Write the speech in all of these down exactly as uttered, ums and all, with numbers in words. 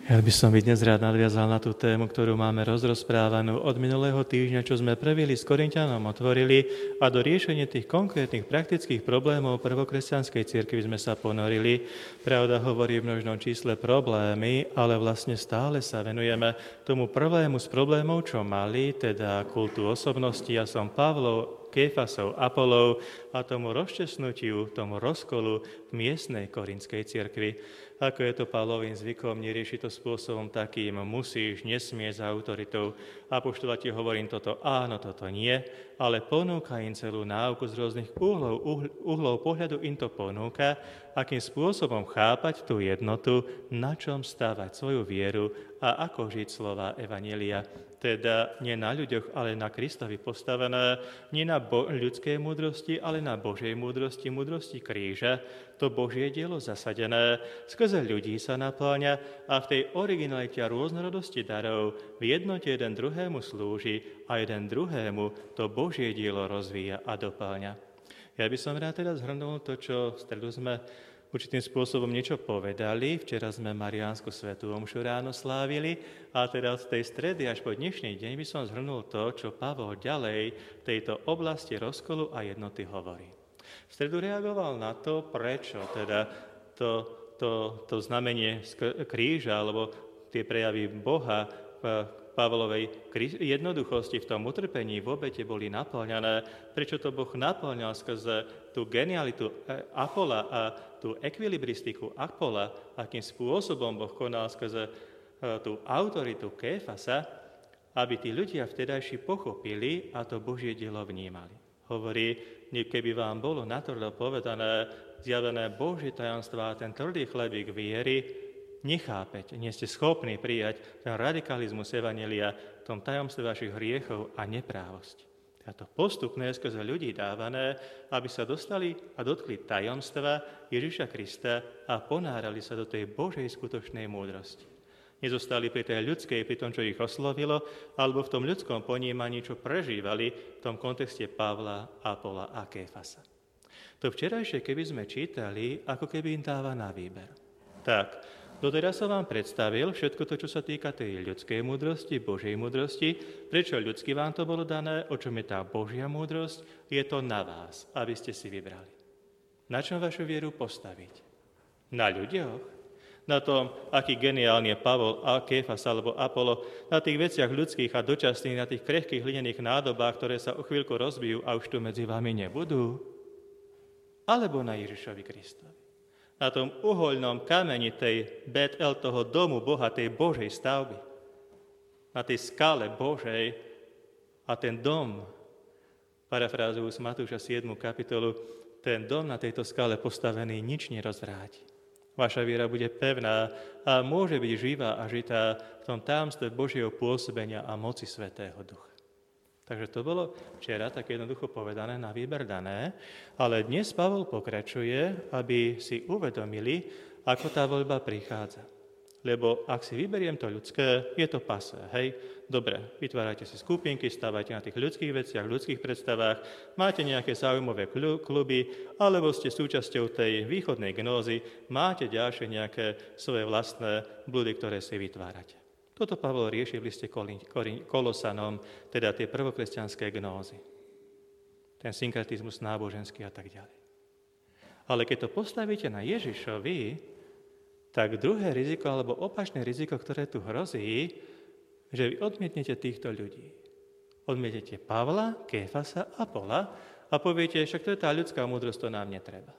Ja by som by dnes rád nadviazal na tú tému, ktorú máme rozrozprávanú od minulého týždňa, čo sme prvili s Korinťanom otvorili a do riešenia tých konkrétnych praktických problémov prvokresťanskej cirkvi sme sa ponorili. Pravda hovorí v množnom čísle problémy, ale vlastne stále sa venujeme tomu prvému z problémov, čo mali, teda kultu osobnosti. Ja som Pavlov, Kéfasov, Apolov a tomu rozčesnutiu, tomu rozkolu v miestnej korinskej cirkvi. Ako je to Pavlovým zvykom, nerieši to spôsobom takým musíš, nesmieš za autoritou. Apoštola ti hovorím toto áno, toto nie, ale ponúka im celú náuku z rôznych uhlov, uhl, uhlov pohľadu im to ponúka, akým spôsobom chápať tú jednotu, na čom stávať svoju vieru a ako žiť slova Evanjelia. Teda nie na ľuďoch, ale na Kristovi postavené, nie na bo- ľudskej múdrosti, ale na Božej múdrosti, múdrosti kríža, to Božie dielo zasadené, skrze ľudí sa napĺňa a v tej originalite a rôznorodosti darov v jednote jeden druhému slúži a jeden druhému to Božie dielo rozvíja a dopĺňa. Ja by som rád teda zhrnul to, čo v stredu sme určitým spôsobom niečo povedali. Včera sme Mariánsku svätú omšu ráno slávili a teda od tej stredy až po dnešný deň by som zhrnul to, čo Pavol ďalej v tejto oblasti rozkolu a jednoty hovorí. V stredu reagoval na to, prečo teda to, to, to znamenie kríža alebo tie prejavy Boha v Pavlovej jednoduchosti v tom utrpení v obete boli naplňané, prečo to Boh naplňal skrze tú genialitu Apola a tú ekvilibristiku Apola, akým spôsobom Boh konal skrze tú autoritu Kéfasa, aby tí ľudia vtedajší pochopili a to Božie dielo vnímali. Hovorí, keby vám bolo natvrdo povedané, zjavené Božie tajomstvá a ten tvrdý chlebík viery, nechápeť, nie ste schopní prijať ten radikalizmus Evanjelia v tom tajomstve vašich hriechov a neprávosti. A to postupné skrze ľudí dávané, aby sa dostali a dotkli tajomstva Ježiša Krista a ponárali sa do tej Božej skutočnej múdrosti. Nezostali pri tej ľudskej, pri tom, čo ich oslovilo, alebo v tom ľudskom ponímaní, čo prežívali v tom kontexte Pavla, Apola a Kéfasa. To včerajšie, keby sme čítali, ako keby im dáva na výber. Tak, doteraz som vám predstavil všetko to, čo sa týka tej ľudskej múdrosti, Božej múdrosti, prečo ľudsky vám to bolo dané, o čom je tá Božia múdrosť, je to na vás, aby ste si vybrali. Na čom vašu vieru postaviť? Na ľuďoch? Na tom, aký geniálny je Pavol, a Kéfas alebo Apolo, na tých veciach ľudských a dočasných, na tých krehkých hlinených nádobách, ktoré sa o chvíľku rozbijú a už tu medzi vami nebudú? Alebo na Ježišovi Kristovi? Na tom uhoľnom kameni tej Bet-El, toho domu Boha, tej Božej stavby. Na tej skale Božej a ten dom, parafrázujú z Matúša siedmu kapitolu, ten dom na tejto skale postavený nič nerozvráti. Vaša viera bude pevná a môže byť živá a žitá v tom tajomstve Božieho pôsobenia a moci Svätého Ducha. Takže to bolo včera tak jednoducho povedané, na výber dané, ale dnes Pavol pokračuje, aby si uvedomili, ako tá voľba prichádza. Lebo ak si vyberiem to ľudské, je to pasé, hej? Dobre, vytvárajte si skupinky, stávajte na tých ľudských veciach, ľudských predstavách, máte nejaké záujmové kluby, alebo ste súčasťou tej východnej gnózy, máte ďalšie nejaké svoje vlastné blúdy, ktoré si vytvárate. Toto Pavol rieši v liste Kolosanom, teda tie prvokresťanské gnózy. Ten synkretizmus náboženský a tak ďalej. Ale keď to postavíte na Ježišovi, tak druhé riziko, alebo opačné riziko, ktoré tu hrozí, že vy odmietnete týchto ľudí. Odmietnete Pavla, Kéfasa, Apola a poviete, však to je tá ľudská múdrosť, to nám netreba.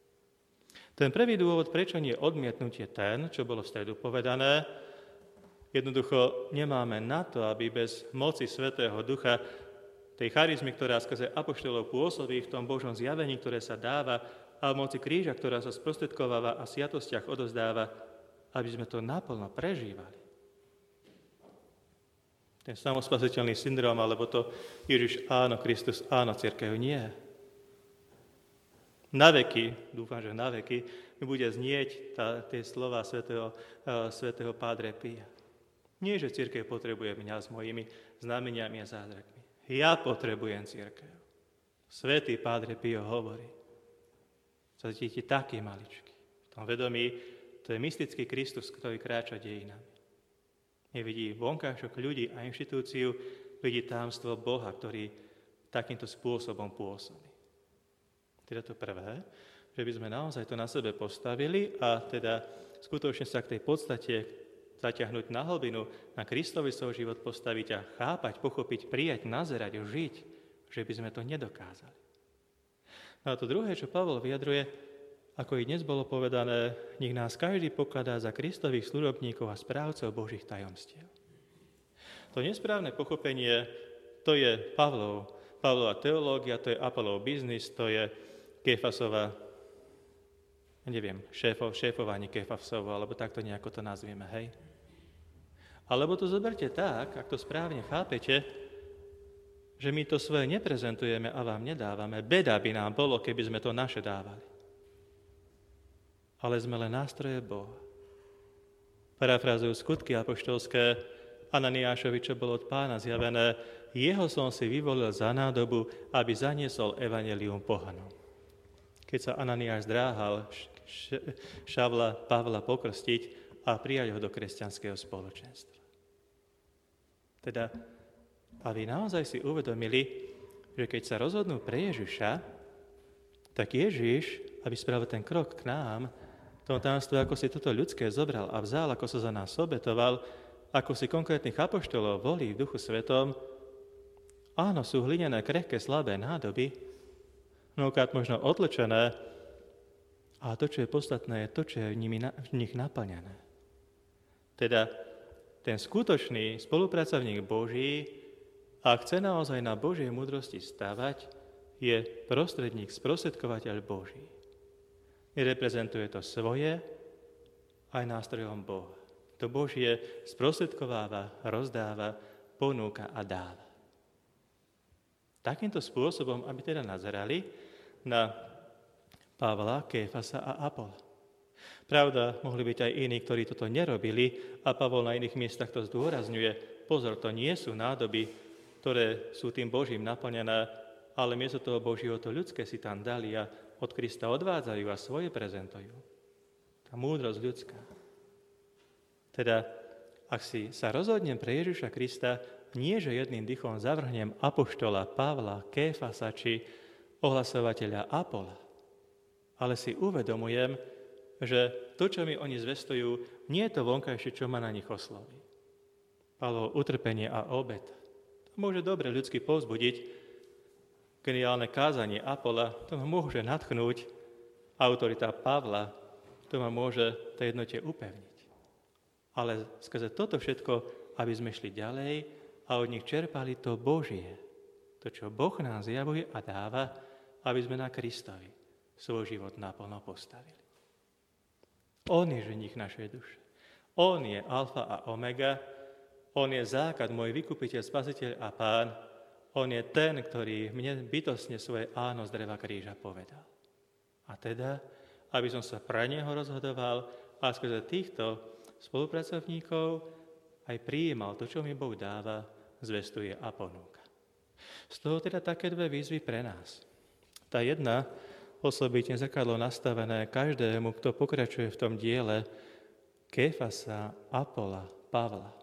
Ten prvý dôvod, prečo nie odmietnutie ten, čo bolo v stredu povedané, jednoducho nemáme na to, aby bez moci Svätého Ducha, tej charizmy, ktorá skrze apoštolov pôsobí v tom Božom zjavení, ktoré sa dáva, a v moci kríža, ktorá sa sprostredkováva a v sviatostiach odozdáva, aby sme to naplno prežívali. Ten samospasiteľný syndrom, alebo to Ježiš áno, Kristus áno, cirkev nie. Na veky, dúfam, že na veky, bude znieť tá, tie slova svätého, uh, svätého Padre Pia. Nie, že cirkev potrebuje mňa s mojimi znameniami a zázrakmi. Ja potrebujem cirkev. Svätý Padre Pio hovorí. Sa cíti taký maličký. V tom vedomí, to je mystický Kristus, ktorý kráča dejinami. Nevidí vonkajšok ľudí a inštitúciu, vidí tajomstvo Boha, ktorý takýmto spôsobom pôsobí. Teda to prvé, že by sme naozaj to na sebe postavili a teda skutočne sa k tej podstate zaťahnuť na hlbinu, na Kristovi svoj život postaviť a chápať, pochopiť, prijať, nazerať, žiť, že by sme to nedokázali. No a to druhé, čo Pavol vyjadruje, ako i dnes bolo povedané, nech nás každý pokladá za Kristových služobníkov a správcov Božích tajomstiev. To nesprávne pochopenie, to je Pavlov, Pavlova teológia, to je Apolov biznis, to je Kéfasova, neviem, šéfo, šéfovanie Kéfasovo, alebo takto nejako to nazvieme, hej? Alebo to zoberte tak, ak to správne chápete, že my to svoje neprezentujeme a vám nedávame. Beda by nám bolo, keby sme to naše dávali. Ale sme len nástroje Boha. Parafrázujú skutky apoštolské Ananiášovi, čo bolo od Pána zjavené, jeho som si vyvolil za nádobu, aby zaniesol evanjelium pohanom. Keď sa Ananiáš zdráhal Šavla Pavla pokrstiť a prijať ho do kresťanského spoločenstva. Teda, aby naozaj si uvedomili, že keď sa rozhodnú pre Ježiša, tak Ježiš, aby spravil ten krok k nám, to tajomstvo, ako si toto ľudské zobral a vzal, ako sa za nás obetoval, ako si konkrétnych apoštolov volí v Duchu Svetom, áno, sú hlinené, krehké, slabé nádoby, mnohokrát možno odlečené, a to, čo je podstatné, je to, čo je v, nimi, v nich naplňané. Teda ten skutočný spolupracovník Boží, ak chce naozaj na Božej múdrosti stavať, je prostredník, sprostredkovateľ Boží. Nereprezentuje to svoje, aj nástrojom Boha. To Božie sprostredkováva, rozdáva, ponúka a dáva. Takýmto spôsobom, aby teda nazerali na Pavla, Kéfasa a Apola. Pravda, mohli byť aj iní, ktorí toto nerobili a Pavol na iných miestach to zdôrazňuje. Pozor, to nie sú nádoby, ktoré sú tým Božím naplnené, ale miesto toho Božieho to ľudské si tam dali a od Krista odvádzajú a svoje prezentujú. Tá múdrosť ľudská. Teda, ak si sa rozhodnem pre Ježiša Krista, nie že jedným dychom zavrhnem apoštola Pavla, Kéfasa či ohlasovateľa Apola, ale si uvedomujem, že to, čo mi oni zvestujú, nie je to vonkajšie, čo ma na nich osloví. Pavlovo utrpenie a obet. To môže dobre ľudsky povzbudiť. Geniálne kázanie Apola, to ma môže nadchnúť. Autorita Pavla, to ma môže tej jednote upevniť. Ale skrze toto všetko, aby sme šli ďalej a od nich čerpali to Božie. To, čo Boh nám zjavuje a dáva, aby sme na Kristovi svoj život naplno postavili. On je ženích našej duše. On je alfa a omega. On je základ, môj vykupiteľ, spasiteľ a pán. On je ten, ktorý mne bytostne svoje áno z dreva kríža povedal. A teda, aby som sa pre neho rozhodoval a skrze týchto spolupracovníkov aj prijímal to, čo mi Boh dáva, zvestuje a ponúka. Z toho teda také dve výzvy pre nás. Tá jedna, osobitne zrkadlo nastavené každému, kto pokračuje v tom diele Kéfasa, Apola, Pavla.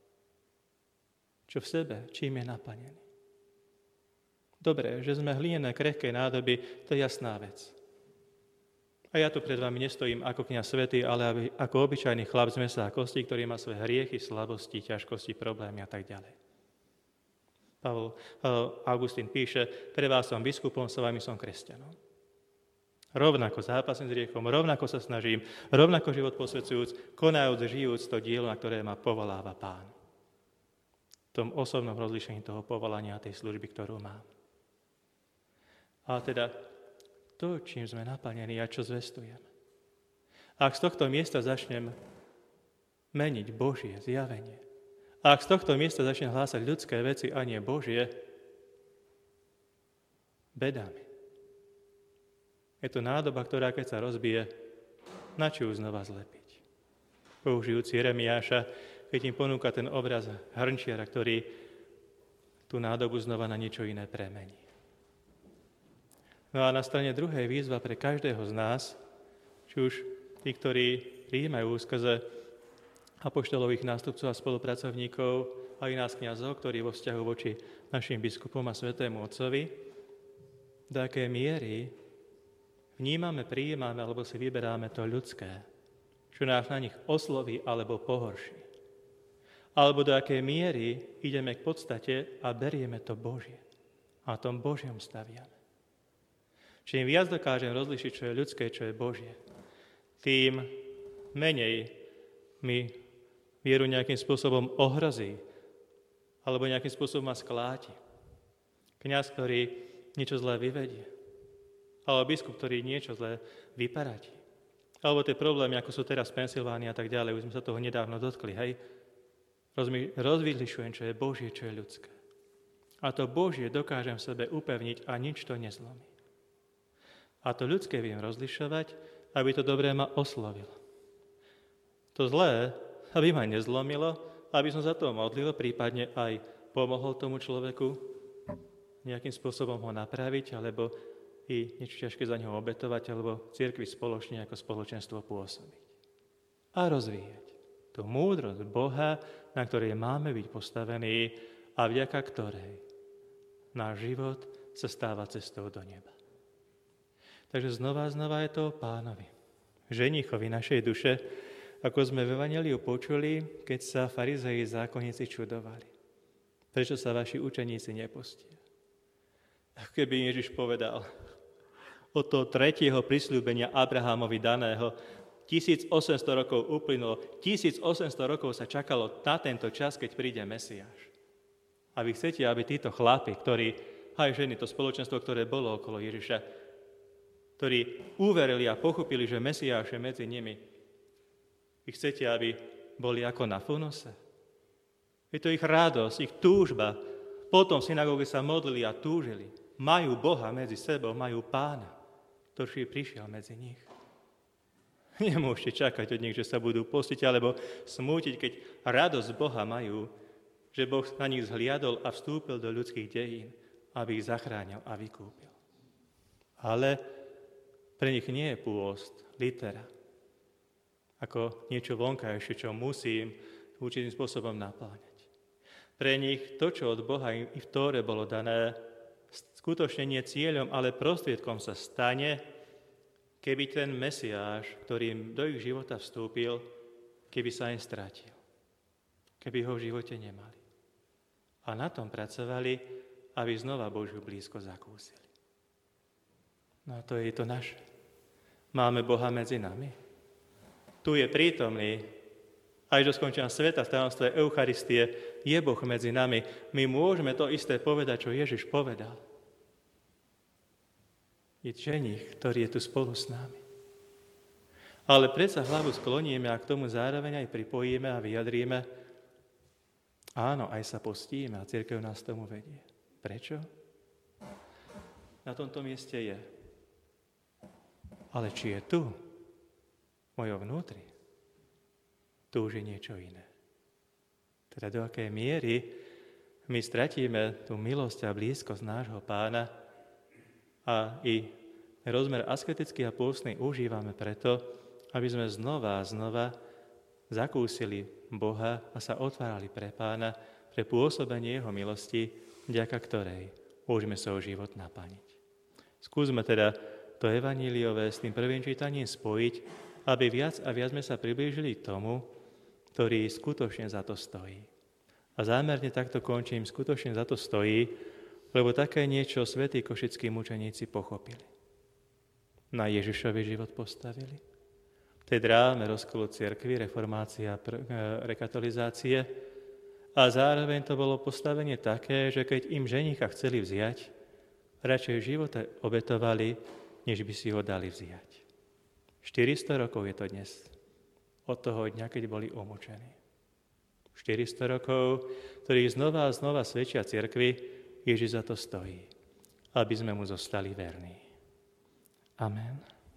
Čo v sebe, čím je naplnený. Dobre, že sme hlinené, krehké nádoby, to je jasná vec. A ja tu pred vami nestojím ako kňaz svätý, ale ako obyčajný chlap z mesa a kosti, ktorý má svoje hriechy, slabosti, ťažkosti, problémy a tak ďalej. Pavol, Augustín píše, pre vás som biskupom, s vami som kresťanom. Rovnako zápasím s hriechom, rovnako sa snažím, rovnako život posvedzujúc, konajúc, žijúc to dielo, na ktoré ma povoláva Pán. V tom osobnom rozlíšení toho povolania a tej služby, ktorú mám. A teda to, čím sme naplnení a čo zvestujem. Ak z tohto miesta začnem meniť Božie zjavenie, ak z tohto miesta začnem hlásať ľudské veci a nie Božie, beda mi. Je to nádoba, ktorá keď sa rozbije, na čo ju znova zlepiť. Použijúci Jeremiáša, keď im ponúka ten obraz hrnčiara, ktorý tú nádobu znova na niečo iné premení. No a na strane druhej výzva pre každého z nás, či už tí, ktorí prijímajú skrze apoštolových nástupcov a spolupracovníkov, aj nás kňazov, ktorí vo vzťahu voči našim biskupom a svätému Otcovi, do akej miery vnímame, prijímame alebo si vyberáme to ľudské, čo nás na nich osloví alebo pohorší. Alebo do akej miery ideme k podstate a berieme to Božie. A tom Božiom staviame. Čím viac dokážem rozlišiť, čo je ľudské, čo je Božie, tým menej mi vieru nejakým spôsobom ohrozí alebo nejakým spôsobom ma skláti. Kňaz, ktorý niečo zlé vyvedie. Alebo biskup, ktorý niečo zlé vyparatí. Alebo tie problémy, ako sú teraz v Pensylvánii a tak ďalej, už sme sa toho nedávno dotkli, hej. Rozvylišujem, čo je Božie, čo je ľudské. A to Božie dokážem v sebe upevniť a nič to nezlomí. A to ľudské viem rozlišovať, aby to dobré ma oslovilo. To zlé, aby ma nezlomilo, aby som za to modlil, prípadne aj pomohol tomu človeku nejakým spôsobom ho napraviť, alebo i niečo ťažké za neho obetovať, alebo v cirkvi spoločne ako spoločenstvo pôsobiť. A rozvíjať tú múdrosť Boha, na ktorej máme byť postavení a vďaka ktorej náš život sa stáva cestou do neba. Takže znova a znova je to o Pánovi, ženichovi našej duše, ako sme v Evanjeliu počuli, keď sa farizei zákonníci čudovali. Prečo sa vaši učeníci nepostia? Ako keby Ježiš povedal, od toho tretieho prisľúbenia Abrahámovi daného tisícosemsto rokov uplynulo, tisícosemsto rokov sa čakalo na tento čas, keď príde Mesiáš. A vy chcete, aby títo chlapi, ktorí, aj ženy, to spoločenstvo, ktoré bolo okolo Ježiša, ktorí uverili a pochopili, že Mesiáš je medzi nimi, vy chcete, aby boli ako na Funose? Je to ich radosť, ich túžba. Potom v synagóge sa modlili a túžili. Majú Boha medzi sebou, majú Pána, ktorý prišiel medzi nich. Nemôžete čakať od nich, že sa budú postiť alebo smútiť, keď radosť Boha majú, že Boh na nich zhliadol a vstúpil do ľudských dejín, aby ich zachránil a vykúpil. Ale pre nich nie je pôst, litera, ako niečo vonkajšie, čo musím určitým spôsobom napláňať. Pre nich to, čo od Boha im i v Tóre bolo dané, skutočne nie cieľom, ale prostriedkom sa stane, keby ten Mesiáš, ktorý do ich života vstúpil, keby sa im stratil. Keby ho v živote nemali. A na tom pracovali, aby znova Božiu blízko zakúsili. No a to je to naše. Máme Boha medzi nami. Tu je prítomný, aj do skončenia sveta v tajomstve Eucharistie je Boh medzi nami. My môžeme to isté povedať, čo Ježiš povedal. Je ženich, ktorý je tu spolu s nami. Ale predsa hlavu skloníme a k tomu zároveň aj pripojíme a vyjadríme, áno, aj sa postíme a cirkev nás tomu vedie. Prečo? Na tomto mieste je. Ale či je tu? Mojom vnútri túži niečo iné. Teda do akej miery my stratíme tú milosť a blízkosť nášho Pána a i rozmer asketický a pôstny užívame preto, aby sme znova a znova zakúsili Boha a sa otvárali pre Pána, pre pôsobenie Jeho milosti, vďaka ktorej môžeme svoj život naplniť. Skúsme teda to evaníliové s tým prvým čítaním spojiť, aby viac a viac sme sa priblížili k tomu, ktorý skutočne za to stojí. A zámerne takto končím, skutočne za to stojí, lebo také niečo svätí košickí mučeníci pochopili. Na Ježišovi život postavili. V tej dráme rozkolu cirkvi, reformácia a rekatolizácie. A zároveň to bolo postavenie také, že keď im ženicha chceli vziať, radšej života obetovali, než by si ho dali vziať. štyristo rokov je to dnes, od toho dňa, keď boli umúčení. štyristo rokov, ktorých znova a znova svedčia cirkvi, Ježiš za to stojí, aby sme mu zostali verní. Amen.